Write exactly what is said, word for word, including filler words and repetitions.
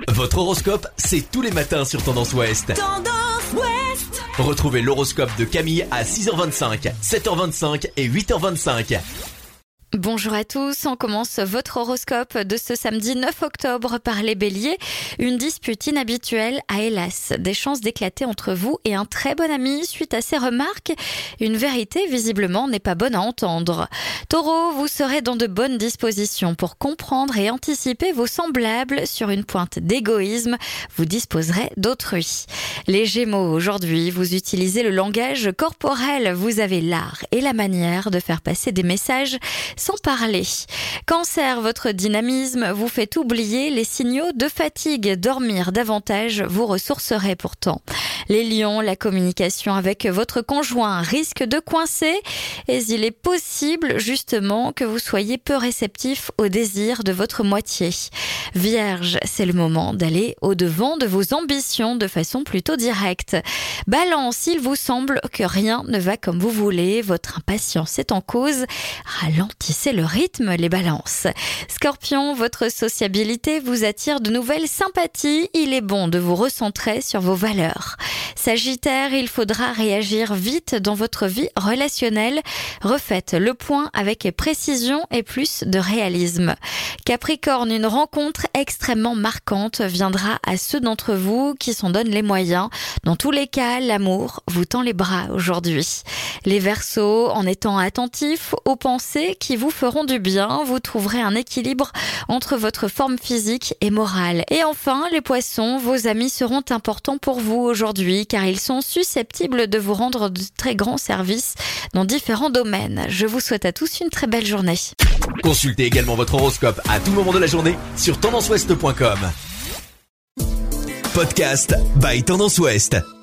Votre horoscope, c'est tous les matins sur Tendance Ouest. Tendance Ouest. Retrouvez l'horoscope de Camille à six heures vingt-cinq, sept heures vingt-cinq et huit heures vingt-cinq. Bonjour à tous, on commence votre horoscope de ce samedi neuf octobre par les béliers. Une dispute inhabituelle a hélas des chances d'éclater entre vous et un très bon ami suite à ces remarques. Une vérité visiblement n'est pas bonne à entendre. Taureau, vous serez dans de bonnes dispositions pour comprendre et anticiper vos semblables. Sur une pointe d'égoïsme, vous disposerez d'autrui. Les Gémeaux, aujourd'hui, vous utilisez le langage corporel. Vous avez l'art et la manière de faire passer des messages sans parler. Cancer, votre dynamisme vous fait oublier les signaux de fatigue. Dormir davantage vous ressourcerait pourtant. Les lions, la communication avec votre conjoint risque de coincer et il est possible justement que vous soyez peu réceptif au désir de votre moitié. Vierge, c'est le moment d'aller au-devant de vos ambitions de façon plutôt directe. Balance, il vous semble que rien ne va comme vous voulez, votre impatience est en cause. Ralentissez le rythme, les balances. Scorpion, votre sociabilité vous attire de nouvelles sympathies. Il est bon de vous recentrer sur vos valeurs. Sagittaire, il faudra réagir vite dans votre vie relationnelle. Refaites le point avec précision et plus de réalisme. Capricorne, une rencontre extrêmement marquante viendra à ceux d'entre vous qui s'en donnent les moyens. Dans tous les cas, l'amour vous tend les bras aujourd'hui. Les Verseaux, en étant attentifs aux pensées qui vous feront du bien, vous trouverez un équilibre entre votre forme physique et morale. Et enfin, les Poissons, vos amis seront importants pour vous aujourd'hui car ils sont susceptibles de vous rendre de très grands services dans différents domaines. Je vous souhaite à tous une très belle journée. Consultez également votre horoscope à tout moment de la journée sur tendance ouest point com. Podcast by Tendance Ouest.